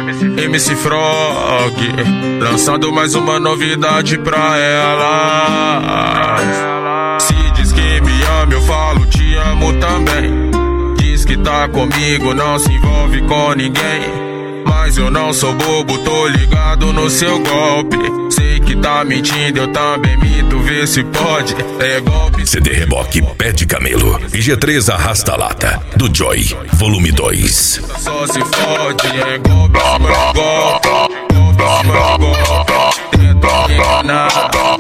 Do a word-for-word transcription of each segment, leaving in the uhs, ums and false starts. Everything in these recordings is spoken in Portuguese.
M C Frog, lançando mais uma novidade pra ela. Se diz que me ama, eu falo te amo também. Diz que tá comigo, não se envolve com ninguém. Mas eu não sou bobo, tô ligado no seu golpe. Sei que tá mentindo, eu também minto, vê se pode. É golpe. C D Reboque Pé de Camelo e G três Arrasta Lata do Joy, volume dois. Só se fode, é golpe, golpe, golpe, golpe. Tenta me enganar.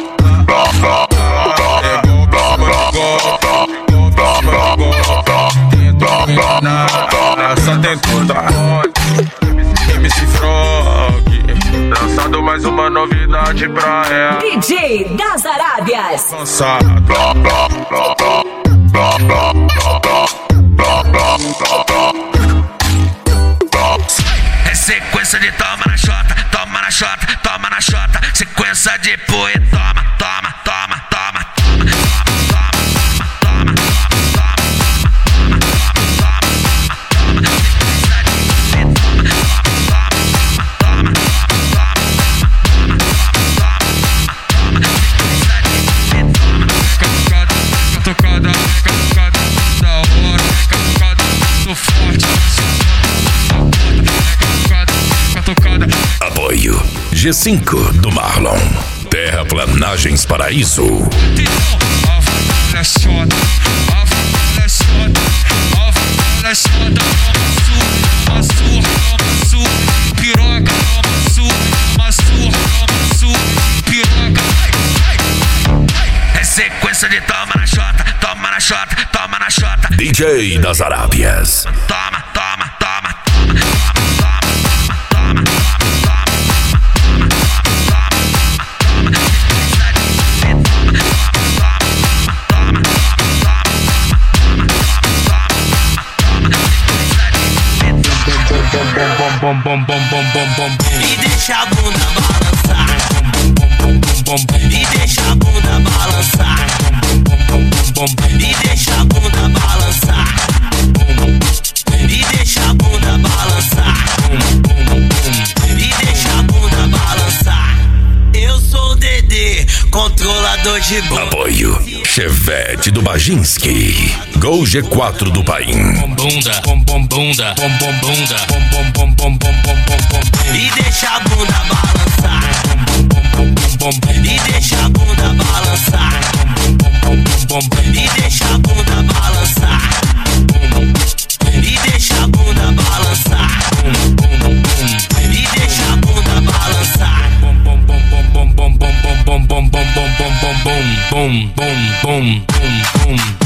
É golpe, golpe, golpe, golpe. Tenta me enganar. Essa tem toda. M C Frog, lançando mais uma novidade pra ela. D J das Arábias. Lançado. É sequência de toma na chota, toma na chota, toma na chota. Sequência de pui, toma, toma, toma, toma, toma, toma, toma, toma, Apoio G cinco do Marlon. Terraplanagens Paraíso. É sequência de toma na chota, toma na chota, toma na chota. D J das Arábias. Toma, toma, toma, toma, toma, toma, toma. Bom, bom, bom, bom, bom, bom, bom. E deixa a bunda balançar. E deixa a bunda balançar. E deixa a bunda balançar. E deixa a bunda balançar. E deixa a bunda balançar. Eu sou o Dedê, controlador de bunda. Apoio Chevette do Bajinski. Gol G quatro do Paim. Bunda, bom, bom, bunda, bom, bom, bunda, bom, bom, bom, bom, bom, bom, bom. E deixa a bunda balançar. E deixa a bunda balançar. E deixa a bunda balançar. E deixa a bunda balançar. E deixa a bunda balançar. Bom, bom, bom, bom, bom, bom, bom, bom, bom, bom, bom, bom, bom, bom, bom, bom, bom, bom, bom.